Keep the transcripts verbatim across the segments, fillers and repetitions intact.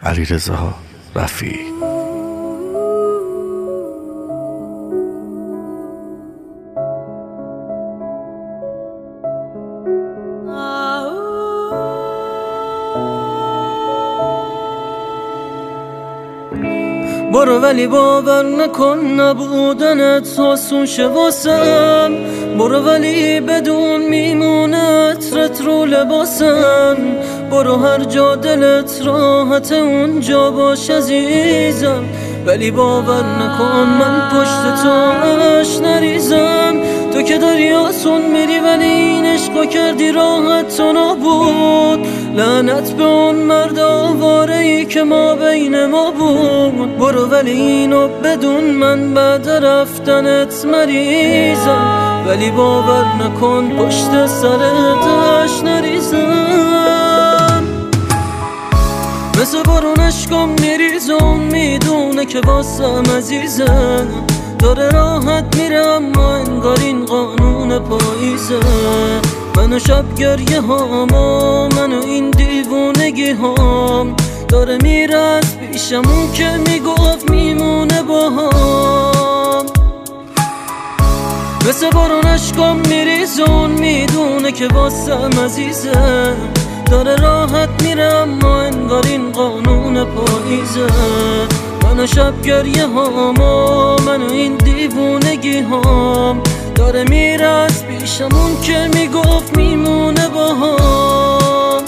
علیرضا رفیعی. برو ولی باور نکن نبودنت آسون شه واسم، برو ولی بدون میمونت رت رو لباسم، برو هر جا دلت راحت اونجا باش عزیزم، ولی باور نکن من پشت تو اش نریزم. تو که داری آسون میری ولی این عشقا کردی راحت تو نبود، لعنت به اون مرد آواره ای که ما بین ما بود. برو ولی اینو بدون من بعد رفتنت مریضم، ولی باور نکن پشت سرت اش نریزم. مثل بارون عشقم میریزم میدونه که واسم عزیزم، داره راحت میره اما انگار این قانون پاییزه. منو شب گریه هام و منو این دیوونگی هام، داره میره از پیشمون که میگفت میمونه با هم. مثل بارون عشقم میریزون میدونه که واسم عزیزه، داره راحت میره اما انگار این قانون پاییزه. منو شب گریه هام و منو این دیوونگی هام، داره میره از پیشمون که میگفت میمونه با هم.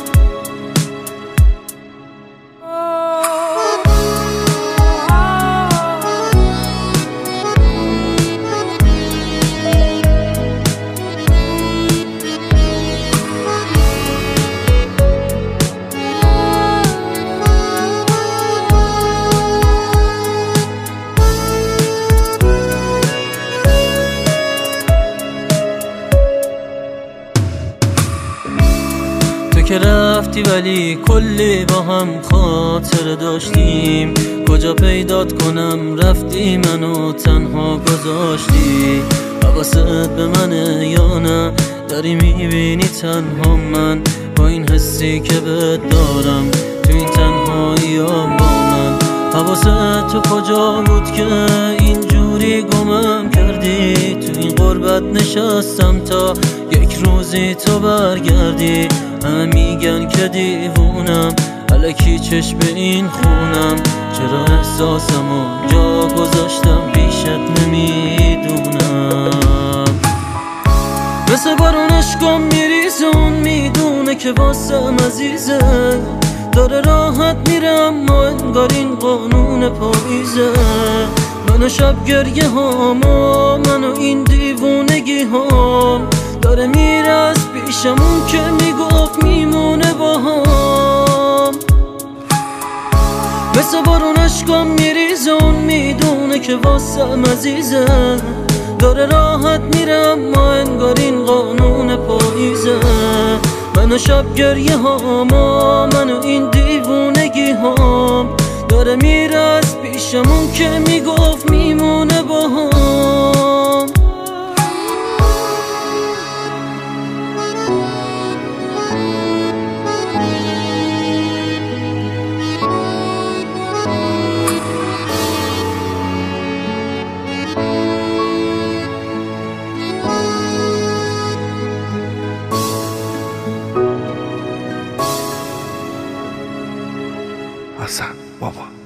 که رفتی ولی کلی با هم خاطر داشتیم، کجا پیدات کنم رفتی منو تنها گذاشتی. حواست به منه یا نه داری میبینی تنها من، با این حسی که بهت دارم تو این تنهایی با من. حواست تو کجا بود که اینجوری گمم کردی؟ تو این غربت نشستم تا یک روزی تو برگردی. همه میگن که دیوونم الکی چشم این خونم، چرا احساسمو جا گذاشتم پیشت نمیدونم. مثل بارون عشقم میریزون میدونه که واسم عزیزه، داره راحت میره اما انگار این قانون پاییزه. منو شب گریه هام و منو این دیوونگی هام، داره میره از پیشمون که میگفت میمونه با هم. مثل بارون عشقم میریزون میدونه که واسم عزیزه، داره راحت میره اما انگار این قانون پاییزه. منو شب گریه هام و منو این دیوونگی هام، داره میره از پیشمون که میگفت میمونه با هم. حسن بابا.